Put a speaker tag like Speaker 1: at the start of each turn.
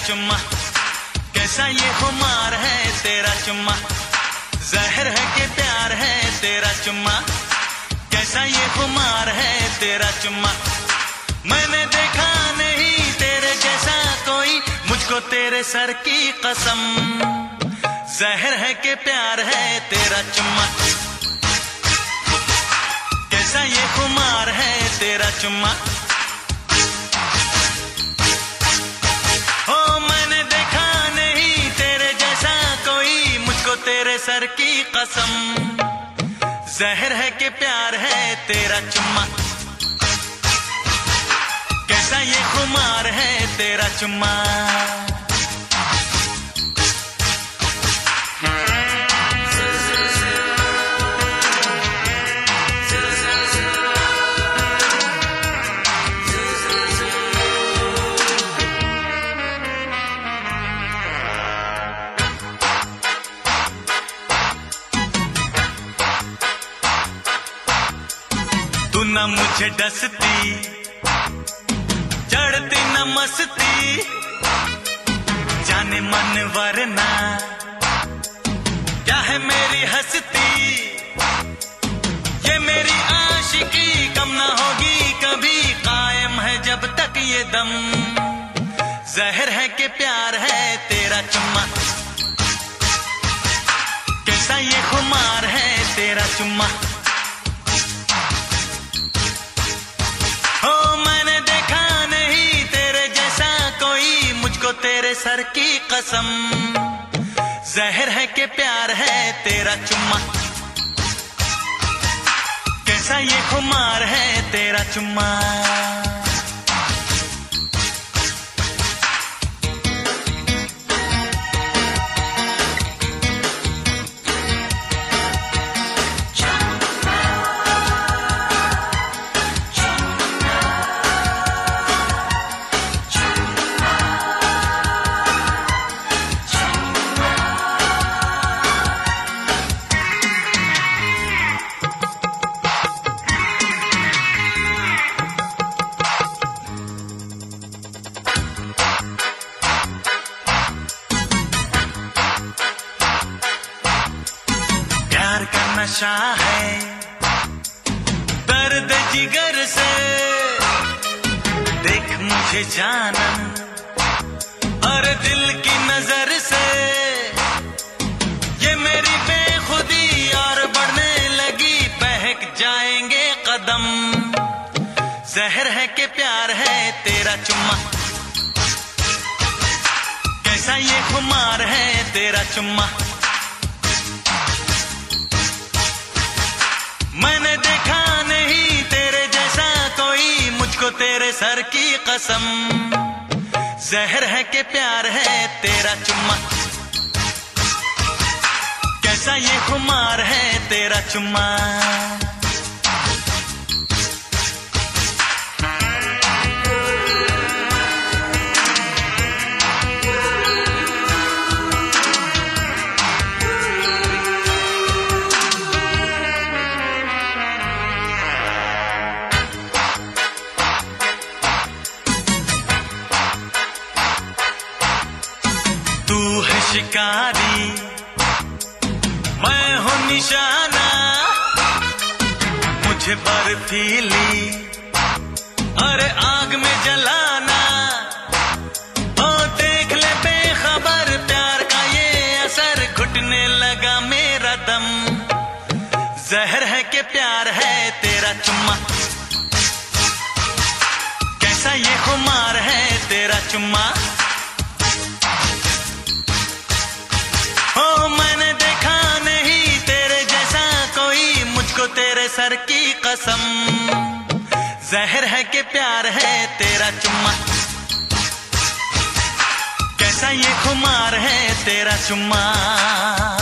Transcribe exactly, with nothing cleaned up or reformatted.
Speaker 1: चुम्मा, कैसा ये खुमार है तेरा चुम्मा, जहर है कि प्यार है तेरा चुम्मा, कैसा ये खुमार है तेरा चुम्मा। मैंने देखा नहीं तेरे जैसा कोई, मुझको तेरे सर की कसम, जहर है कि प्यार है तेरा चुम्मा, कैसा ये खुमार है तेरा चुम्मा। हो मैंने देखा नहीं तेरे जैसा कोई, मुझको तेरे सर की कसम, जहर है कि प्यार है तेरा चुम्मा, कैसा ये खुमार है तेरा चुम्मा। तू न मुझे डसती, चढ़ती न मस्ती, जाने मन वरना क्या है मेरी हस्ती। ये मेरी आशिकी कम ना होगी कभी, कायम है जब तक ये दम, जहर है कि प्यार है तेरा चुम्मा, कैसा ये खुमार है तेरा चुम्मा। तेरे सर की कसम, जहर है कि प्यार है तेरा चुम्मा, कैसा ये खुमार है तेरा चुम्मा। नशा है दर्द जिगर से, देख मुझे जानम और दिल की नजर से, ये मेरी बेखुदी और बढ़ने लगी, बहक जाएंगे कदम, जहर है कि प्यार है तेरा चुम्मा, कैसा ये खुमार है तेरा चुम्मा। मैंने देखा नहीं तेरे जैसा कोई, मुझको तेरे सर की कसम, जहर है कि प्यार है तेरा चुम्मा, कैसा ये खुमार है तेरा चुम्मा। तू है शिकारी, मैं हूँ निशाना, मुझे बर्फीली अरे आग में जलाना। ओ देख ले बेखबर प्यार का ये असर, घुटने लगा मेरा दम, जहर है कि प्यार है तेरा चुम्मा, कैसा ये खुमार है तेरा चुम्मा। तेरे सर की कसम, जहर है कि प्यार है तेरा चुम्मा, कैसा ये खुमार है तेरा चुम्मा।